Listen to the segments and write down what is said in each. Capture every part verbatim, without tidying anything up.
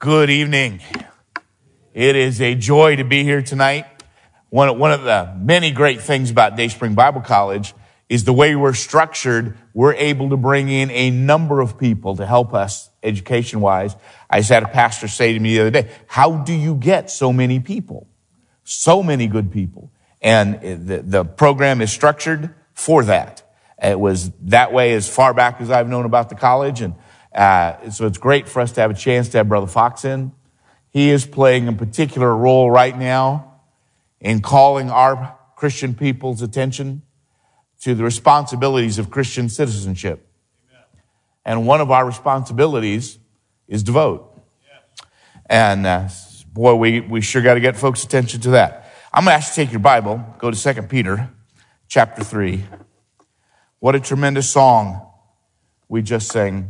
Good evening. It is a joy to be here tonight. One, one of the many great things about Dayspring Bible College is the way we're structured. We're able to bring in a number of people to help us education-wise. I just had a pastor say to me the other day, how do you get so many people? So many good people. And the, the program is structured for that. It was that way as far back as I've known about the college, and Uh, so it's great for us to have a chance to have Brother Fox in. He is playing a particular role right now in calling our Christian people's attention to the responsibilities of Christian citizenship. Amen. And one of our responsibilities is to vote. Yes. And uh, boy, we, we sure got to get folks' attention to that. I'm going to ask you to take your Bible, go to Second Peter chapter three. What a tremendous song we just sang.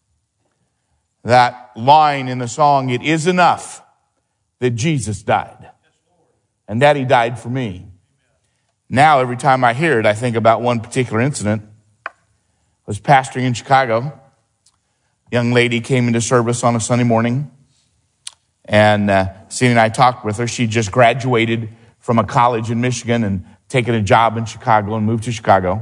That line in the song, it is enough that Jesus died and that he died for me. Now, every time I hear it, I think about one particular incident. I was pastoring in Chicago. A young lady came into service on a Sunday morning, and uh, Cindy and I talked with her. She just graduated from a college in Michigan and taken a job in Chicago and moved to Chicago.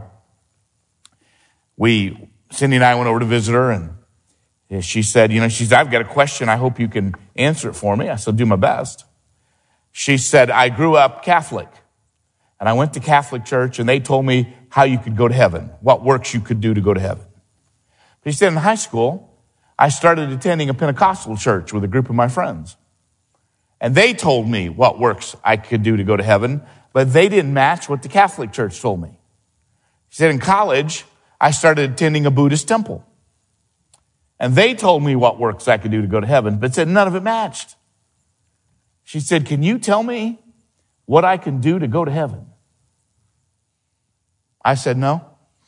We, Cindy and I went over to visit her, and she said, you know, she said, I've got a question. I hope you can answer it for me. I said, do my best. She said, I grew up Catholic, and I went to Catholic church, and they told me how you could go to heaven, what works you could do to go to heaven. She said, in high school, I started attending a Pentecostal church with a group of my friends, and they told me what works I could do to go to heaven, but they didn't match what the Catholic church told me. She said, in college, I started attending a Buddhist temple. And they told me what works I could do to go to heaven, but said none of it matched. She said, can you tell me what I can do to go to heaven? I said, no.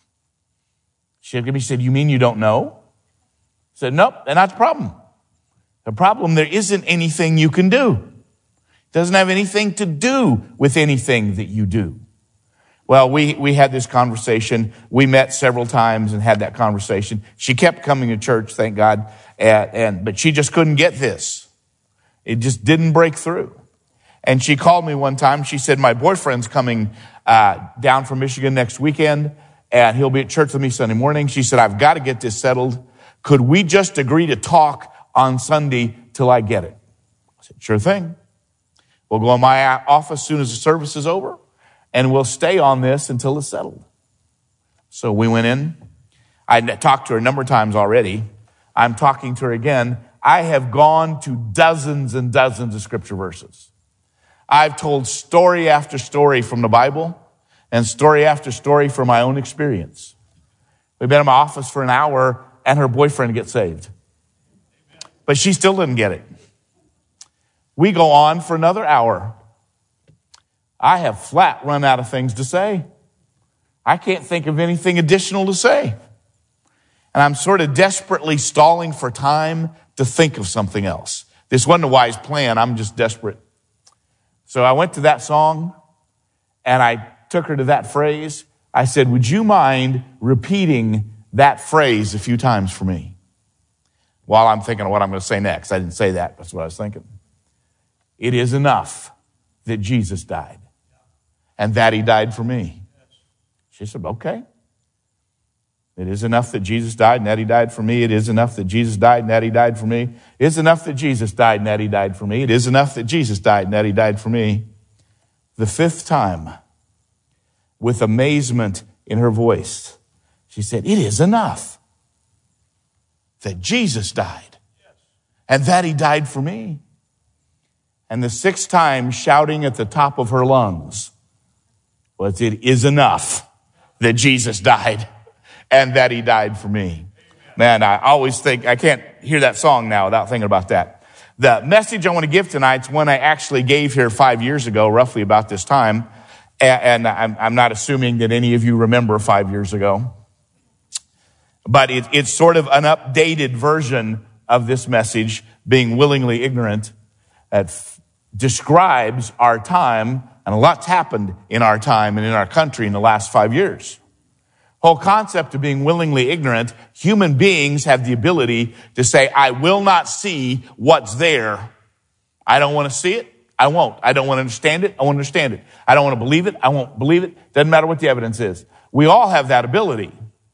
She looked at me and said, you mean you don't know? I said, nope, and that's the problem. The problem, there isn't anything you can do. It doesn't have anything to do with anything that you do. Well, we, we had this conversation. We met several times and had that conversation. She kept coming to church, thank God, and, and but she just couldn't get this. It just didn't break through. And she called me one time. She said, my boyfriend's coming uh, down from Michigan next weekend, and he'll be at church with me Sunday morning. She said, I've got to get this settled. Could we just agree to talk on Sunday till I get it? I said, sure thing. We'll go in my office as soon as the service is over, and we'll stay on this until it's settled. So we went in. I talked to her a number of times already. I'm talking to her again. I have gone to dozens and dozens of scripture verses. I've told story after story from the Bible and story after story from my own experience. We've been in my office for an hour, and her boyfriend gets saved. But she still didn't get it. We go on for another hour. I have flat run out of things to say. I can't think of anything additional to say. And I'm sort of desperately stalling for time to think of something else. This wasn't a wise plan. I'm just desperate. So I went to that song, and I took her to that phrase. I said, would you mind repeating that phrase a few times for me? While I'm thinking of what I'm going to say next. I didn't say that. That's what I was thinking. It is enough that Jesus died, and that he died for me. She said, okay. It is enough that Jesus died and that he died for me. It is enough that Jesus died and that he died for me. It is enough that Jesus died and that he died for me. It is enough that Jesus died and that he died for me. The fifth time, with amazement in her voice, she said, it is enough that Jesus died and that he died for me. And the sixth time, shouting at the top of her lungs, was, it is enough that Jesus died and that he died for me. Man, I always think, I can't hear that song now without thinking about that. The message I want to give tonight is one I actually gave here five years ago, roughly about this time. And I'm not assuming that any of you remember five years ago. But it, it's sort of an updated version of this message, being willingly ignorant, that f- describes our time, and a lot's happened in our time and in our country in the last five years. Whole concept of being willingly ignorant, human beings have the ability to say, I will not see what's there. I don't want to see it. I won't. I don't want to understand it. I won't understand it. I don't want to believe it. I won't believe it. Doesn't matter what the evidence is. We all have that ability.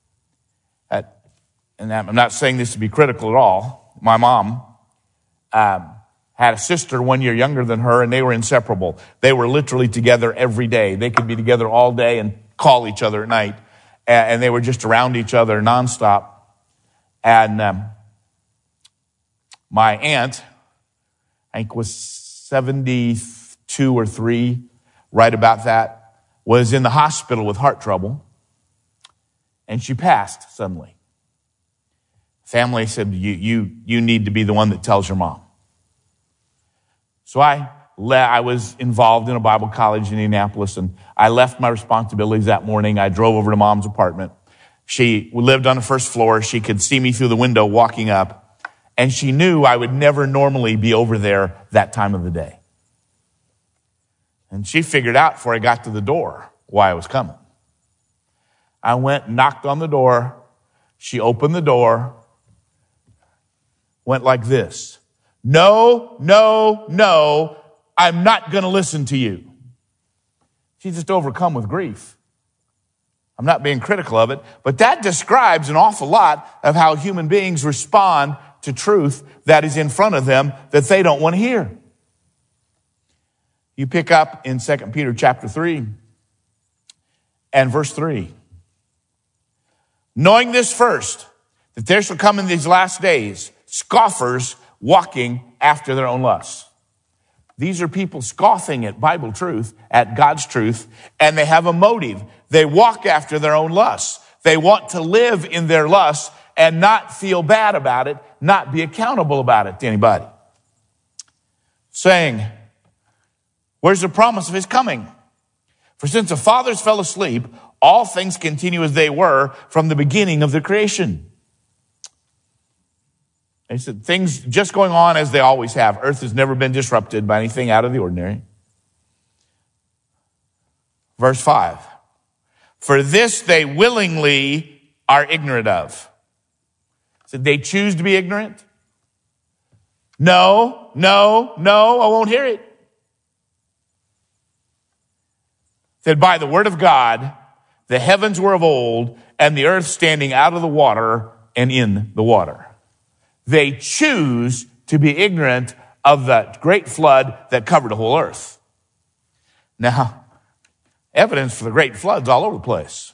And I'm not saying this to be critical at all. My mom um, had a sister one year younger than her, and they were inseparable. They were literally together every day. They could be together all day and call each other at night. And they were just around each other nonstop. And um, my aunt, I think was seventy-two or three, right about that, was in the hospital with heart trouble. And she passed suddenly. Family said, you, you, you need to be the one that tells your mom. So I le- I was involved in a Bible college in Indianapolis, and I left my responsibilities that morning. I drove over to mom's apartment. She lived on the first floor. She could see me through the window walking up, and she knew I would never normally be over there that time of the day. And she figured out before I got to the door why I was coming. I went, knocked on the door. She opened the door, went like this. No, no, no, I'm not going to listen to you. She's just overcome with grief. I'm not being critical of it, but that describes an awful lot of how human beings respond to truth that is in front of them that they don't want to hear. You pick up in Second Peter chapter three and verse three. Knowing this first, that there shall come in these last days scoffers walking after their own lusts. These are people scoffing at Bible truth, at God's truth, and they have a motive. They walk after their own lusts. They want to live in their lusts and not feel bad about it, not be accountable about it to anybody. Saying, where's the promise of his coming? For since the fathers fell asleep, all things continue as they were from the beginning of the creation. They said things just going on as they always have. Earth has never been disrupted by anything out of the ordinary. Verse five. For this they willingly are ignorant of. So they choose to be ignorant? No, no, no, I won't hear it. Said by the word of God, the heavens were of old, and the earth standing out of the water and in the water. They choose to be ignorant of the great flood that covered the whole earth. Now, evidence for the great floods all over the place.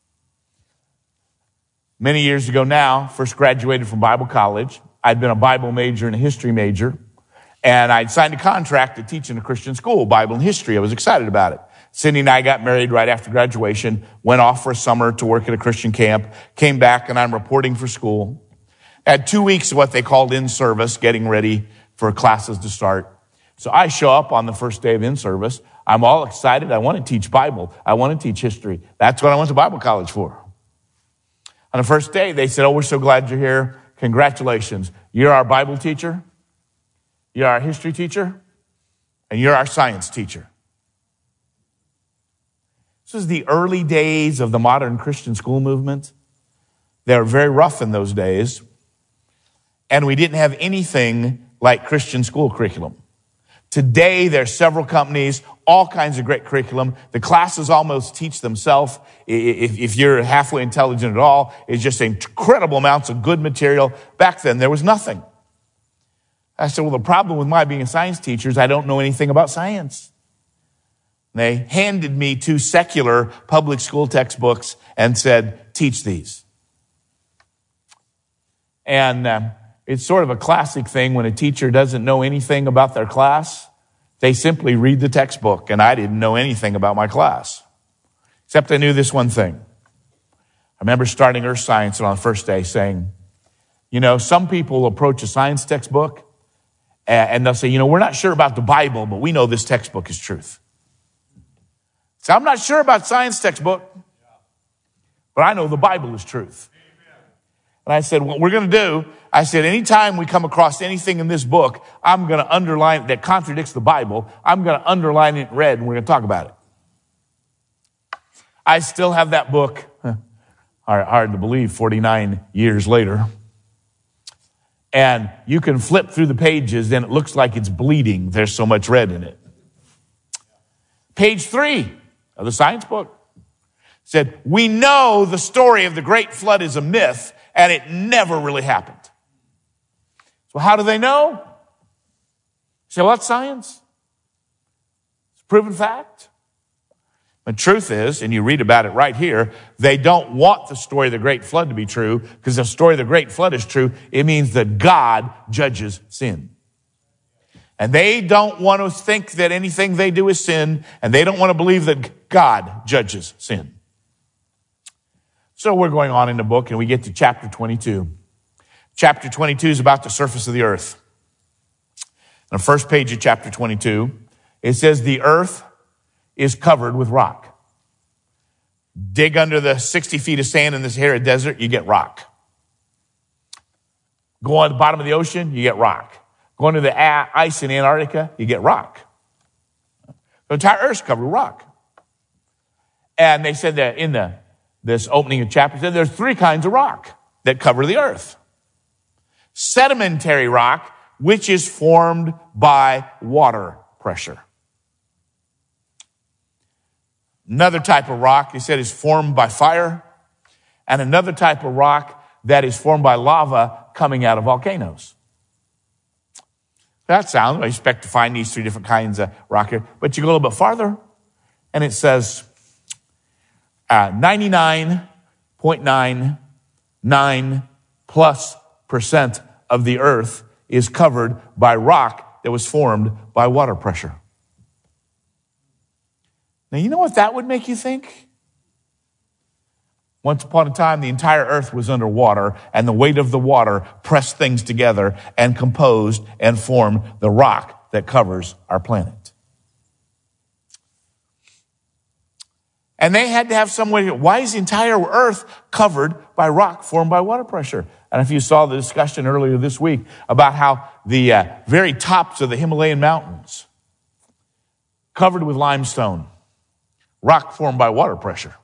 Many years ago now, first graduated from Bible college. I'd been a Bible major and a history major, and I'd signed a contract to teach in a Christian school, Bible and history. I was excited about it. Cindy and I got married right after graduation, went off for a summer to work at a Christian camp, came back, and I'm reporting for school. Had two weeks of what they called in-service, getting ready for classes to start. So I show up on the first day of in-service. I'm all excited. I want to teach Bible. I want to teach history. That's what I went to Bible college for. On the first day, they said, oh, we're so glad you're here. Congratulations. You're our Bible teacher. You're our history teacher. And you're our science teacher. This is the early days of the modern Christian school movement. They were very rough in those days. And we didn't have anything like Christian school curriculum. Today, there's several companies, all kinds of great curriculum. The classes almost teach themselves. If, if you're halfway intelligent at all, it's just incredible amounts of good material. Back then, there was nothing. I said, well, the problem with my being a science teacher is I don't know anything about science. They handed me two secular public school textbooks and said, teach these. And um, it's sort of a classic thing when a teacher doesn't know anything about their class. They simply read the textbook, and I didn't know anything about my class. Except I knew this one thing. I remember starting earth science and on the first day saying, you know, some people approach a science textbook and they'll say, you know, we're not sure about the Bible, but we know this textbook is truth. So I'm not sure about science textbook, but I know the Bible is truth. And I said, what we're going to do, I said, anytime we come across anything in this book, I'm going to underline that contradicts the Bible. I'm going to underline it in red, and we're going to talk about it. I still have that book Hard, hard to believe forty-nine years later. And you can flip through the pages and it looks like it's bleeding. There's so much red in it. Page three of the science book said, we know the story of the great flood is a myth and it never really happened. So how do they know? You say, well, that's science. It's a proven fact. The truth is, and you read about it right here, they don't want the story of the great flood to be true, because if the story of the great flood is true, it means that God judges sin. And they don't want to think that anything they do is sin, and they don't want to believe that God judges sin. So we're going on in the book, and we get to chapter twenty-two. Chapter twenty-two is about the surface of the earth. On the first page of chapter twenty-two, it says the earth is covered with rock. Dig under the sixty feet of sand in this arid desert, you get rock. Go on the bottom of the ocean, you get rock. Go under the ice in Antarctica, you get rock. The entire earth's covered with rock. And they said that in the this opening of chapter, said there's three kinds of rock that cover the earth. Sedimentary rock, which is formed by water pressure. Another type of rock, he said, is formed by fire. And another type of rock that is formed by lava coming out of volcanoes. That sounds, I expect to find these three different kinds of rock here. But you go a little bit farther, and it says uh, ninety-nine point nine nine plus percent of the earth is covered by rock that was formed by water pressure. Now, you know what that would make you think? Once upon a time, the entire earth was under water, and the weight of the water pressed things together and composed and formed the rock that covers our planet. And they had to have some way. Why is the entire earth covered by rock formed by water pressure? And if you saw the discussion earlier this week about how the uh, very tops of the Himalayan mountains covered with limestone, rock formed by water pressure.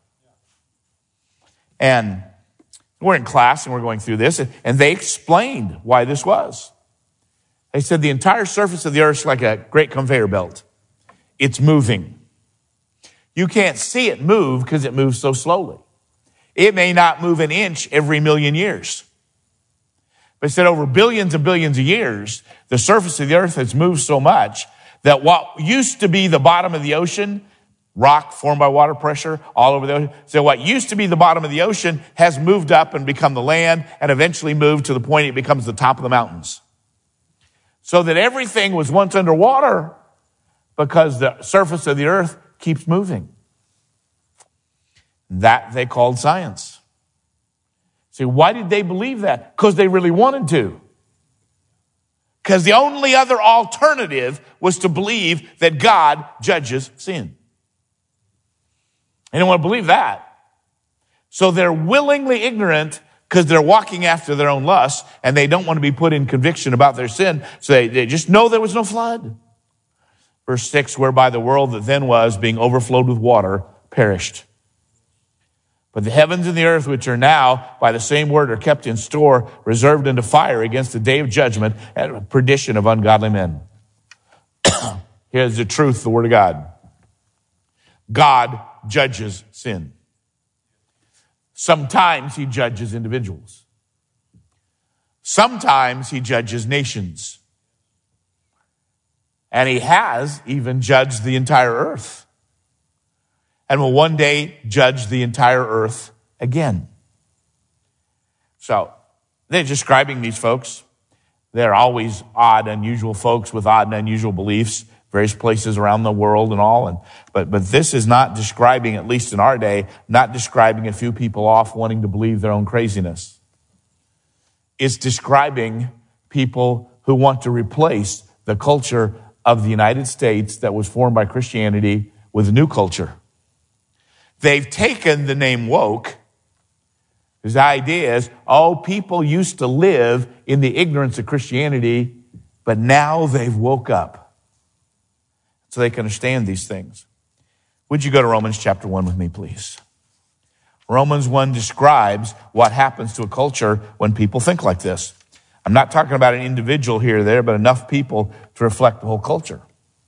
And we're in class and we're going through this, and they explained why this was. They said the entire surface of the earth is like a great conveyor belt. It's moving. You can't see it move because it moves so slowly. It may not move an inch every million years. But it said over billions and billions of years, the surface of the earth has moved so much that what used to be the bottom of the ocean, rock formed by water pressure all over the ocean. So what used to be the bottom of the ocean has moved up and become the land, and eventually moved to the point it becomes the top of the mountains. So that everything was once underwater because the surface of the earth keeps moving. That they called science. See, why did they believe that? Because they really wanted to. Because the only other alternative was to believe that God judges sin. They don't want to believe that. So they're willingly ignorant because they're walking after their own lusts, and they don't want to be put in conviction about their sin. So they, they just know there was no flood. Verse six, whereby the world that then was, being overflowed with water, perished. But the heavens and the earth, which are now by the same word, are kept in store, reserved unto fire against the day of judgment and perdition of ungodly men. Here's the truth, the word of God. God judges sin. Sometimes he judges individuals. Sometimes he judges nations. And he has even judged the entire earth. And will one day judge the entire earth again. So, they're describing these folks. They're always odd, unusual folks with odd and unusual beliefs, various places around the world and all. And but but this is not describing, at least in our day, not describing a few people off wanting to believe their own craziness. It's describing people who want to replace the culture of the United States that was formed by Christianity with a new culture. They've taken the name woke. His idea is, oh, people used to live in the ignorance of Christianity, but now they've woke up. So they can understand these things. Would you go to Romans chapter one with me, please? Romans one describes what happens to a culture when people think like this. I'm not talking about an individual here or there, but enough people to reflect the whole culture.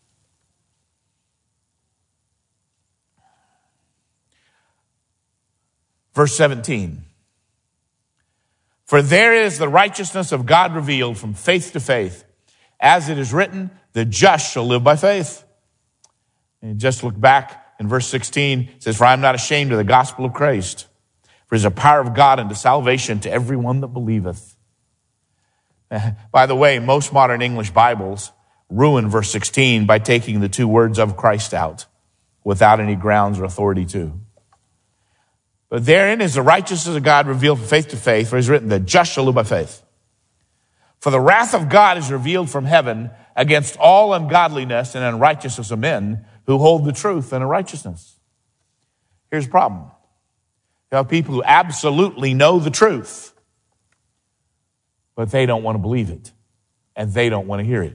Verse seventeen. For there is the righteousness of God revealed from faith to faith. As it is written, the just shall live by faith. And just look back in verse sixteen. It says, for I am not ashamed of the gospel of Christ. For it is a power of God unto salvation to everyone that believeth. By the way, most modern English Bibles ruin verse sixteen by taking the two words of Christ out without any grounds or authority to. But therein is the righteousness of God revealed from faith to faith, for it is written, the just shall live by faith. For the wrath of God is revealed from heaven against all ungodliness and unrighteousness of men who hold the truth in unrighteousness. Here's the problem. You have people who absolutely know the truth, but they don't want to believe it, and they don't want to hear it.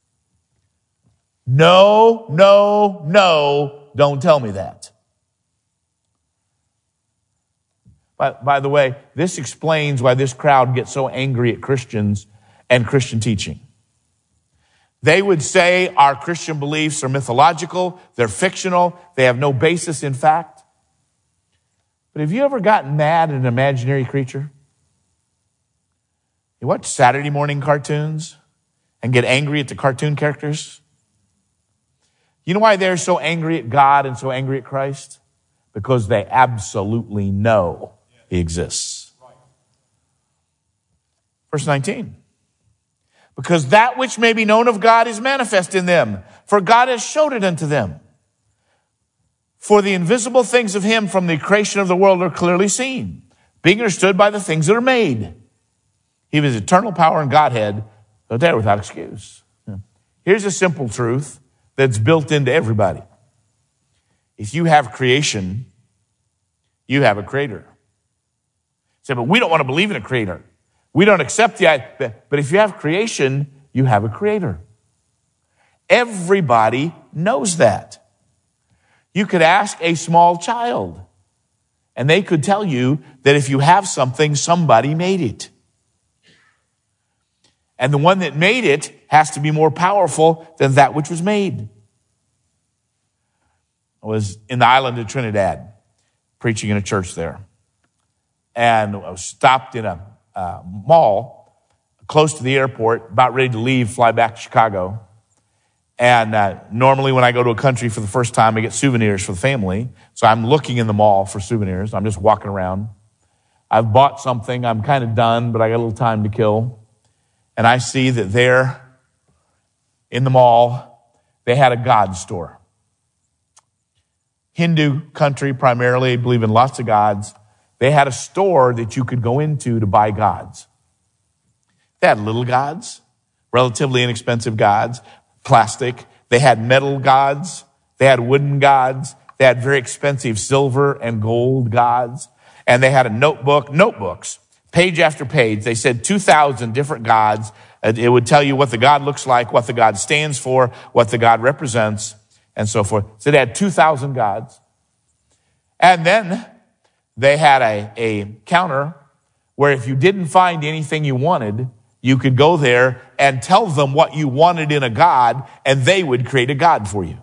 No, no, no, don't tell me that. By, by the way, this explains why this crowd gets so angry at Christians and Christian teaching. They would say our Christian beliefs are mythological, they're fictional, they have no basis in fact. But have you ever gotten mad at an imaginary creature? You watch Saturday morning cartoons and get angry at the cartoon characters? You know why they're so angry at God and so angry at Christ? Because they absolutely know He exists. Verse nineteen. Because that which may be known of God is manifest in them, for God has showed it unto them. For the invisible things of Him from the creation of the world are clearly seen, being understood by the things that are made. He was eternal power and Godhead, but they're without excuse. Here's a simple truth that's built into everybody. If you have creation, you have a creator. Say, but we don't want to believe in a creator. We don't accept the idea. But if you have creation, you have a creator. Everybody knows that. You could ask a small child, and they could tell you that if you have something, somebody made it. And the one that made it has to be more powerful than that which was made. I was in the island of Trinidad, preaching in a church there. And I was stopped in a uh, mall close to the airport, about ready to leave, fly back to Chicago. And uh, normally when I go to a country for the first time, I get souvenirs for the family. So I'm looking in the mall for souvenirs. I'm just walking around. I've bought something. I'm kind of done, but I got a little time to kill. And I see that there in the mall, they had a God store. Hindu country primarily, believe in lots of gods. They had a store that you could go into to buy gods. They had little gods, relatively inexpensive gods, plastic. They had metal gods. They had wooden gods. They had very expensive silver and gold gods. And they had a notebook, notebooks, page after page. They said two thousand different gods. It would tell you what the God looks like, what the God stands for, what the God represents, and so forth. So they had two thousand gods. And then they had a, a counter where if you didn't find anything you wanted, you could go there and tell them what you wanted in a God, and they would create a God for you.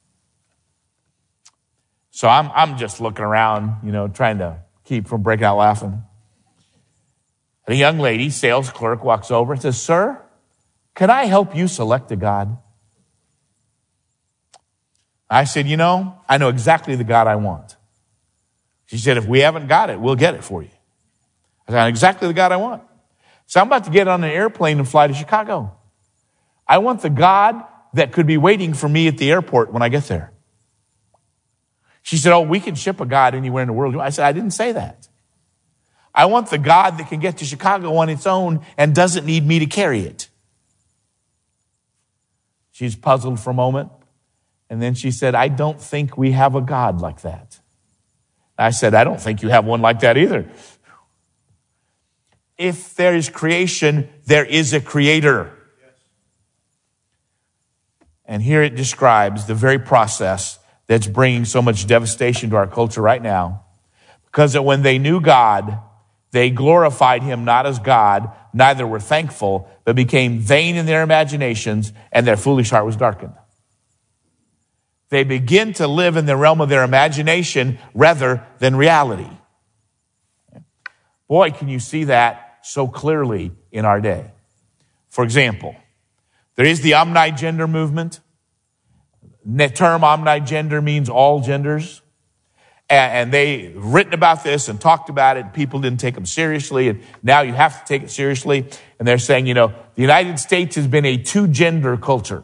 So I'm, I'm just looking around, you know, trying to keep from breaking out laughing. And a young lady, sales clerk, walks over and says, "Sir, can I help you select a God?" I said, "You know, I know exactly the God I want." She said, "If we haven't got it, we'll get it for you." I said, "I know exactly the God I want." So I'm about to get on an airplane and fly to Chicago. I want the God that could be waiting for me at the airport when I get there. She said, "Oh, we can ship a God anywhere in the world." I said, "I didn't say that. I want the God that can get to Chicago on its own and doesn't need me to carry it." She's puzzled for a moment. And then she said, "I don't think we have a God like that." I said, "I don't think you have one like that either." If there is creation, there is a creator. Yes. And here it describes the very process that's bringing so much devastation to our culture right now. Because that when they knew God, they glorified him not as God, neither were thankful, but became vain in their imaginations, and their foolish heart was darkened. They begin to live in the realm of their imagination rather than reality. Boy, can you see that so clearly in our day. For example, there is the omnigender movement. The term omnigender means all genders. And they written about this and talked about it. People didn't take them seriously. And now you have to take it seriously. And they're saying, you know, the United States has been a two-gender culture.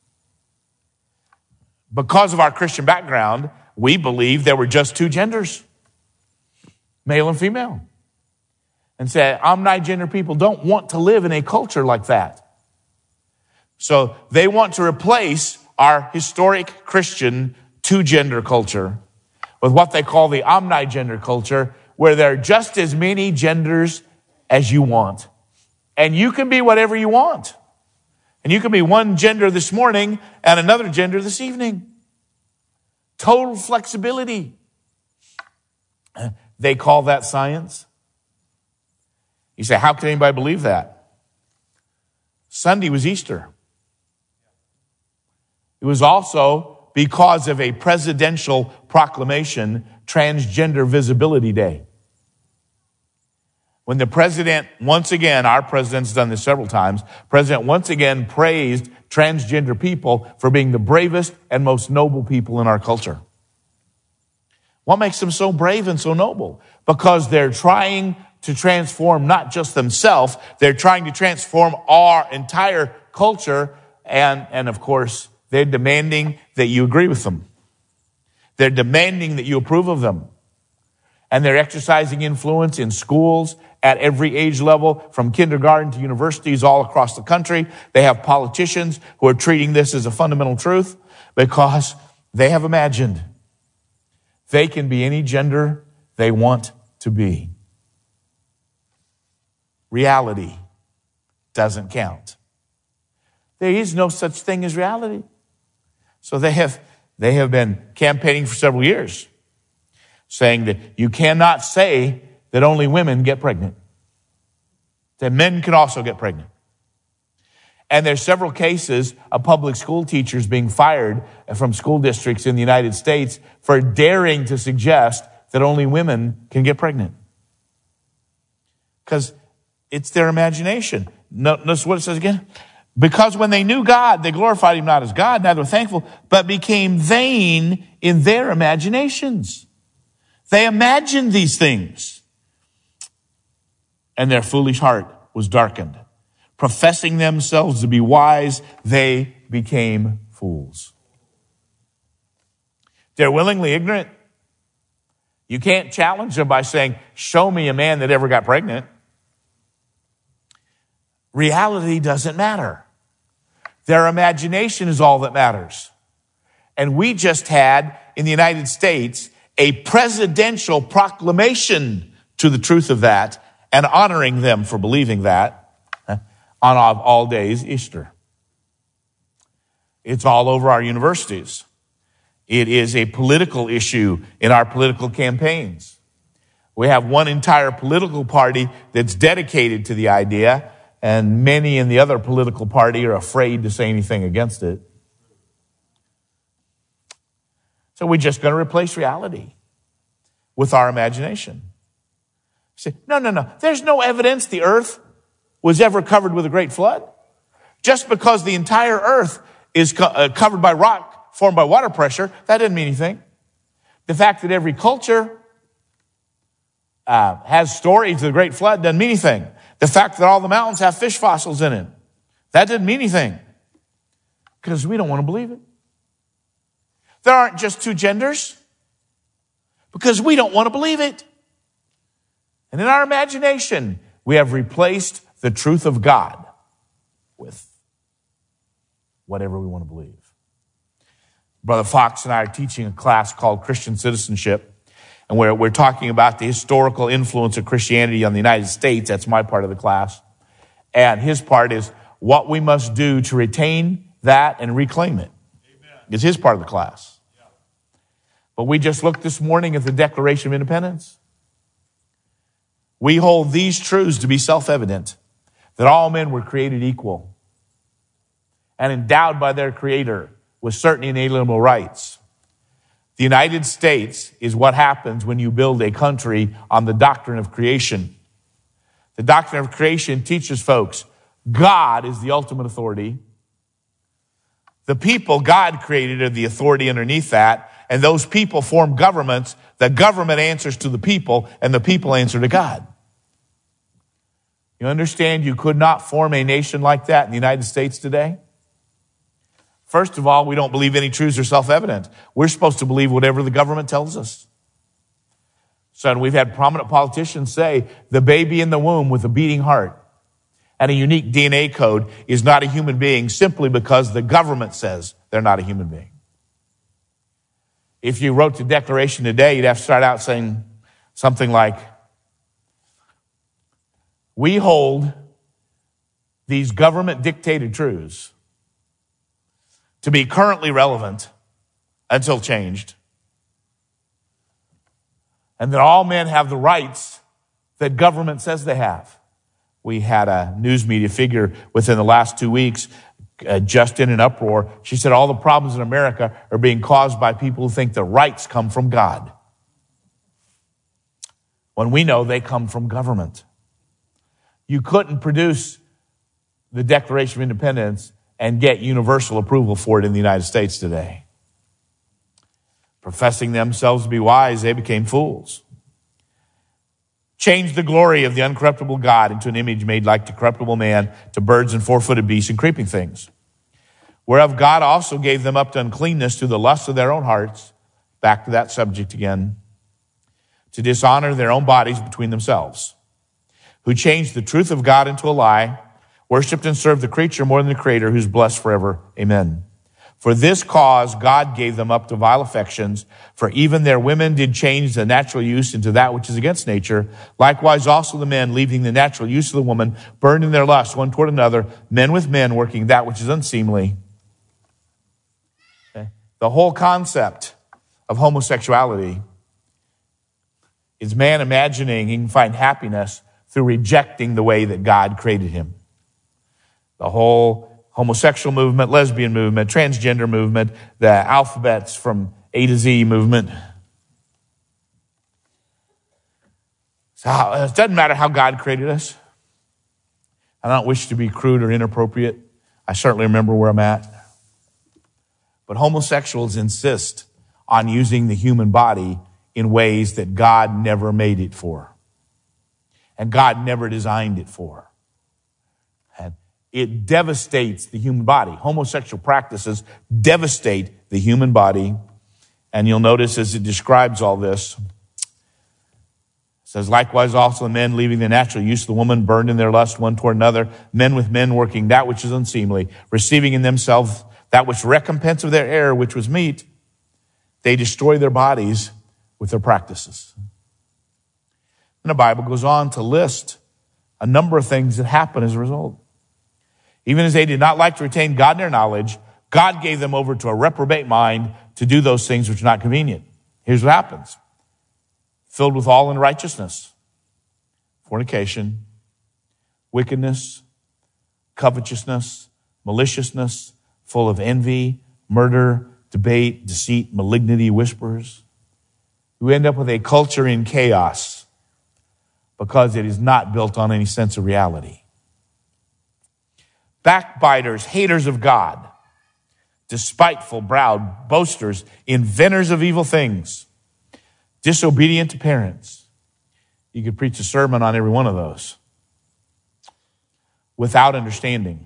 Because of our Christian background, we believe there were just two genders, male and female. And say, omnigender people don't want to live in a culture like that. So they want to replace our historic Christian two-gender culture with what they call the omnigender culture, where there are just as many genders as you want. And you can be whatever you want. And you can be one gender this morning and another gender this evening. Total flexibility. They call that science. You say, how can anybody believe that? Sunday was Easter. It was also, because of a presidential proclamation, Transgender Visibility Day. When the president, once again, our president's done this several times, president once again praised transgender people for being the bravest and most noble people in our culture. What makes them so brave and so noble? Because they're trying to transform not just themselves, they're trying to transform our entire culture, and, and of course, they're demanding that you agree with them. They're demanding that you approve of them. And they're exercising influence in schools at every age level, from kindergarten to universities all across the country. They have politicians who are treating this as a fundamental truth because they have imagined they can be any gender they want to be. Reality doesn't count. There is no such thing as reality. So they have, they have been campaigning for several years, saying that you cannot say that only women get pregnant, that men can also get pregnant. And there's several cases of public school teachers being fired from school districts in the United States for daring to suggest that only women can get pregnant. Because it's their imagination. Notice what it says again. Because when they knew God, they glorified him not as God, neither were thankful, but became vain in their imaginations. They imagined these things, and their foolish heart was darkened. Professing themselves to be wise, they became fools. They're willingly ignorant. You can't challenge them by saying, show me a man that ever got pregnant. Reality doesn't matter. Their imagination is all that matters. And we just had, in the United States, a presidential proclamation to the truth of that and honoring them for believing that on all days Easter. It's all over our universities. It is a political issue in our political campaigns. We have one entire political party that's dedicated to the idea, and many in the other political party are afraid to say anything against it. So we're just going to replace reality with our imagination. Say, no, no, no. There's no evidence the earth was ever covered with a great flood. Just because the entire earth is co- uh, covered by rock formed by water pressure, that didn't mean anything. The fact that every culture uh, has stories of the great flood doesn't mean anything. The fact that all the mountains have fish fossils in it, that didn't mean anything. Because we don't want to believe it. There aren't just two genders. Because we don't want to believe it. And in our imagination, we have replaced the truth of God with whatever we want to believe. Brother Fox and I are teaching a class called Christian Citizenship. And we're, we're talking about the historical influence of Christianity on the United States. That's my part of the class. And his part is what we must do to retain that and reclaim it. Amen. It's his part of the class. Yeah. But we just looked this morning at the Declaration of Independence. We hold these truths to be self-evident, that all men were created equal and endowed by their Creator with certain inalienable rights. The United States is what happens when you build a country on the doctrine of creation. The doctrine of creation teaches folks God is the ultimate authority. The people God created are the authority underneath that, and those people form governments. The government answers to the people, and the people answer to God. You understand you could not form a nation like that in the United States today? First of all, we don't believe any truths are self-evident. We're supposed to believe whatever the government tells us. So we've had prominent politicians say the baby in the womb with a beating heart and a unique D N A code is not a human being simply because the government says they're not a human being. If you wrote the Declaration today, you'd have to start out saying something like, we hold these government-dictated truths to be currently relevant until changed, and that all men have the rights that government says they have. We had a news media figure within the last two weeks uh, just in an uproar. She said all the problems in America are being caused by people who think the rights come from God, when we know they come from government. You couldn't produce the Declaration of Independence and get universal approval for it in the United States today. Professing themselves to be wise, they became fools. Changed the glory of the uncorruptible God into an image made like to corruptible man, to birds and four-footed beasts and creeping things. Whereof God also gave them up to uncleanness through the lust of their own hearts, back to that subject again, to dishonor their own bodies between themselves, who changed the truth of God into a lie, worshipped and served the creature more than the Creator, who's blessed forever. Amen. For this cause God gave them up to vile affections, for even their women did change the natural use into that which is against nature. Likewise also the men, leaving the natural use of the woman, burned in their lust one toward another, men with men, working that which is unseemly. Okay. The whole concept of homosexuality is man imagining he can find happiness through rejecting the way that God created him. The whole homosexual movement, lesbian movement, transgender movement, the alphabets from A to Z movement. So it doesn't matter how God created us. I don't wish to be crude or inappropriate. I certainly remember where I'm at. But homosexuals insist on using the human body in ways that God never made it for. And God never designed it for. And it devastates the human body. Homosexual practices devastate the human body. And you'll notice as it describes all this, it says, likewise also the men, leaving the natural use of the woman, burned in their lust one toward another, men with men, working that which is unseemly, receiving in themselves that which recompense of their error, which was meat. They destroy their bodies with their practices. And the Bible goes on to list a number of things that happen as a result. Even as they did not like to retain God in their knowledge, God gave them over to a reprobate mind to do those things which are not convenient. Here's what happens. Filled with all unrighteousness, fornication, wickedness, covetousness, maliciousness, full of envy, murder, debate, deceit, malignity, whispers. We end up with a culture in chaos because it is not built on any sense of reality. Backbiters, haters of God, despiteful, proud, boasters, inventors of evil things, disobedient to parents. You could preach a sermon on every one of those. Without understanding.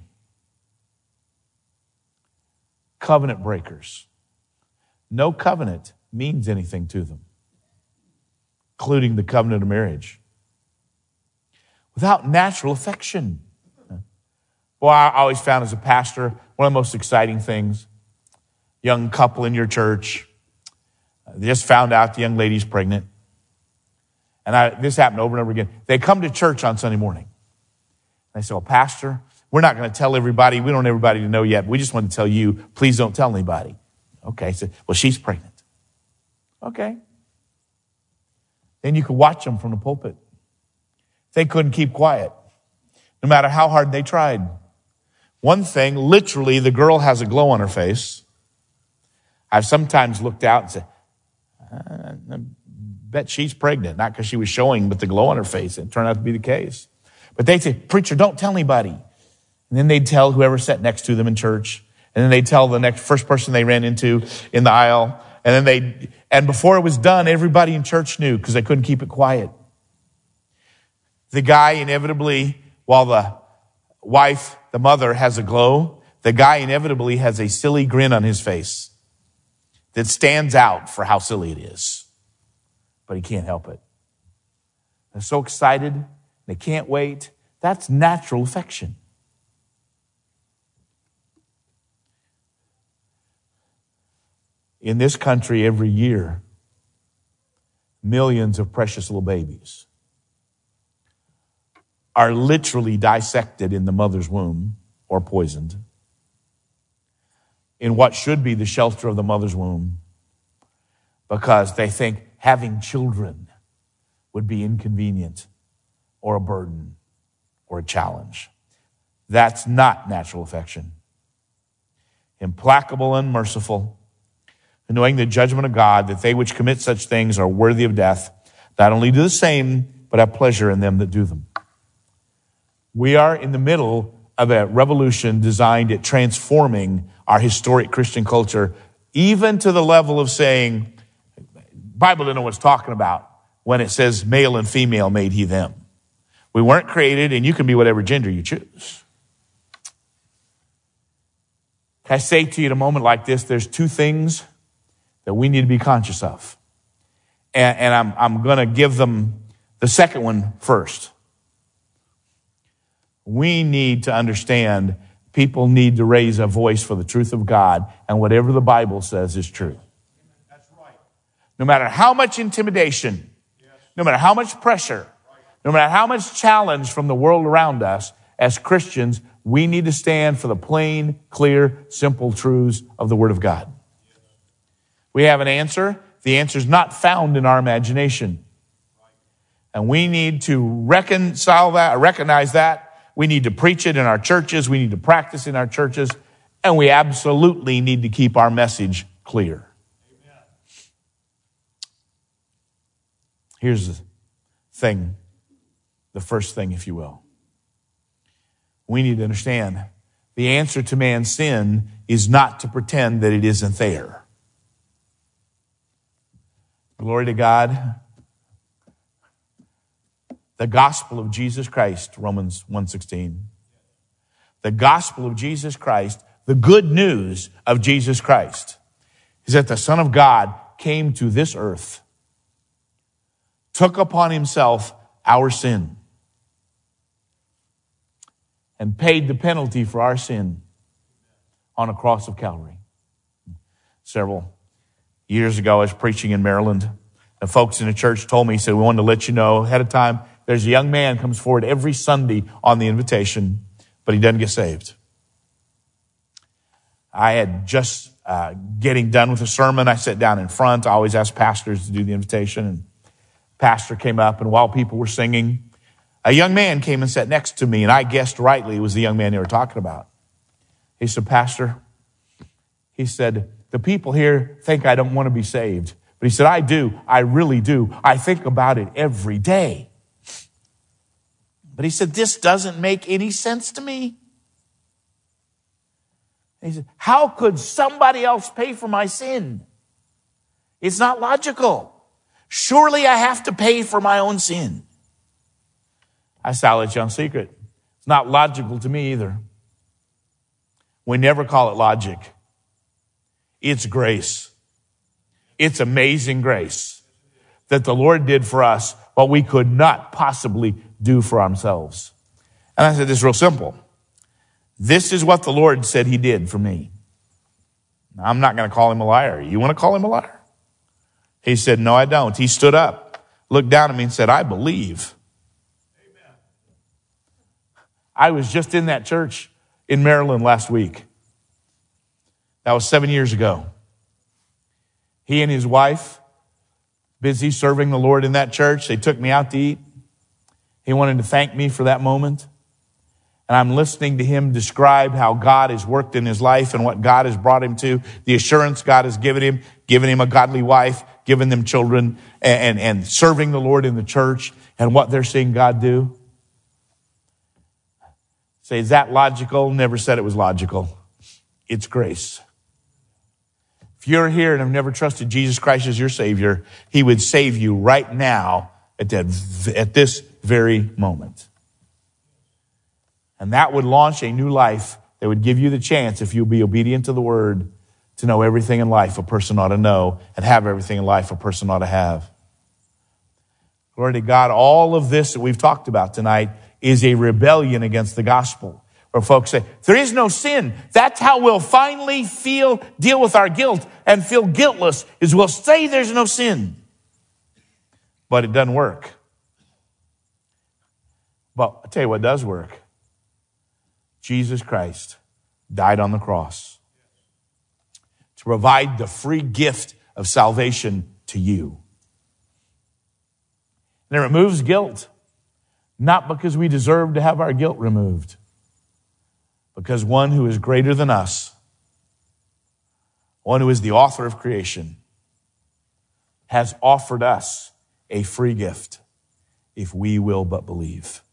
Covenant breakers. No covenant means anything to them, including the covenant of marriage. Without natural affection. Well, I always found as a pastor, one of the most exciting things, young couple in your church, they just found out the young lady's pregnant. And I, this happened over and over again. They come to church on Sunday morning. And they say, well, Pastor, we're not going to tell everybody. We don't want everybody to know yet. We just want to tell you, please don't tell anybody. Okay, so, well, she's pregnant. Okay. Then you can watch them from the pulpit. They couldn't keep quiet, no matter how hard they tried. One thing, literally, the girl has a glow on her face. I've sometimes looked out and said, I bet she's pregnant, not because she was showing, but the glow on her face. It turned out to be the case. But they'd say, preacher, don't tell anybody. And then they'd tell whoever sat next to them in church. And then they'd tell the next first person they ran into in the aisle. And then they, and before it was done, everybody in church knew because they couldn't keep it quiet. The guy inevitably, while the wife, the mother, has a glow, the guy inevitably has a silly grin on his face that stands out for how silly it is. But he can't help it. They're so excited. They can't wait. That's natural affection. In this country, every year, millions of precious little babies are literally dissected in the mother's womb or poisoned in what should be the shelter of the mother's womb because they think having children would be inconvenient or a burden or a challenge. That's not natural affection. Implacable and merciful, and knowing the judgment of God, that they which commit such things are worthy of death, not only do the same, but have pleasure in them that do them. We are in the middle of a revolution designed at transforming our historic Christian culture, even to the level of saying, Bible doesn't know what it's talking about when it says male and female made he them. We weren't created, and you can be whatever gender you choose. Can I say to you in a moment like this, there's two things that we need to be conscious of. And, and I'm, I'm going to give them the second one first. We need to understand people need to raise a voice for the truth of God, and whatever the Bible says is true. That's right. No matter how much intimidation, Yes. no matter how much pressure, no matter how much challenge from the world around us, as Christians, we need to stand for the plain, clear, simple truths of the Word of God. We have an answer. The answer is not found in our imagination. And we need to reconcile that, recognize that. We need to preach it in our churches. We need to practice in our churches. And we absolutely need to keep our message clear. Amen. Here's the thing, the first thing, if you will. We need to understand the answer to man's sin is not to pretend that it isn't there. Glory to God. The gospel of Jesus Christ, Romans one sixteen. The gospel of Jesus Christ, the good news of Jesus Christ, is that the Son of God came to this earth, took upon himself our sin, and paid the penalty for our sin on a cross of Calvary. Several years ago, I was preaching in Maryland. The folks in the church told me, he said, we wanted to let you know ahead of time, there's a young man comes forward every Sunday on the invitation, but he doesn't get saved. I had just uh, getting done with a sermon. I sat down in front. I always ask pastors to do the invitation. And pastor came up, and while people were singing, a young man came and sat next to me, and I guessed rightly it was the young man they were talking about. He said, Pastor, he said, the people here think I don't want to be saved. But he said, I do. I really do. I think about it every day. But he said, this doesn't make any sense to me. And he said, how could somebody else pay for my sin? It's not logical. Surely I have to pay for my own sin. I said, I'll let you on secret. It's not logical to me either. We never call it logic. It's grace. It's amazing grace that the Lord did for us what we could not possibly do for ourselves. And I said, this is real simple. This is what the Lord said he did for me. Now, I'm not going to call him a liar. You want to call him a liar? He said, no, I don't. He stood up, looked down at me and said, I believe. Amen. I was just in that church in Maryland last week. That was seven years ago. He and his wife, busy serving the Lord in that church, they took me out to eat. He wanted to thank me for that moment. And I'm listening to him describe how God has worked in his life and what God has brought him to, the assurance God has given him, given him a godly wife, given them children, and, and, and serving the Lord in the church, and what they're seeing God do. Say, is that logical? Never said it was logical. It's grace. If you're here and have never trusted Jesus Christ as your Savior, he would save you right now at that, at this very moment. And that would launch a new life that would give you the chance, if you'll be obedient to the word, to know everything in life a person ought to know and have everything in life a person ought to have. Glory to God. All of this that we've talked about tonight is a rebellion against the gospel. Where folks say, there is no sin. That's how we'll finally feel, deal with our guilt and feel guiltless, is we'll say there's no sin. But it doesn't work. But I'll tell you what does work. Jesus Christ died on the cross to provide the free gift of salvation to you. And it removes guilt, not because we deserve to have our guilt removed, because one who is greater than us, one who is the author of creation, has offered us a free gift if we will but believe.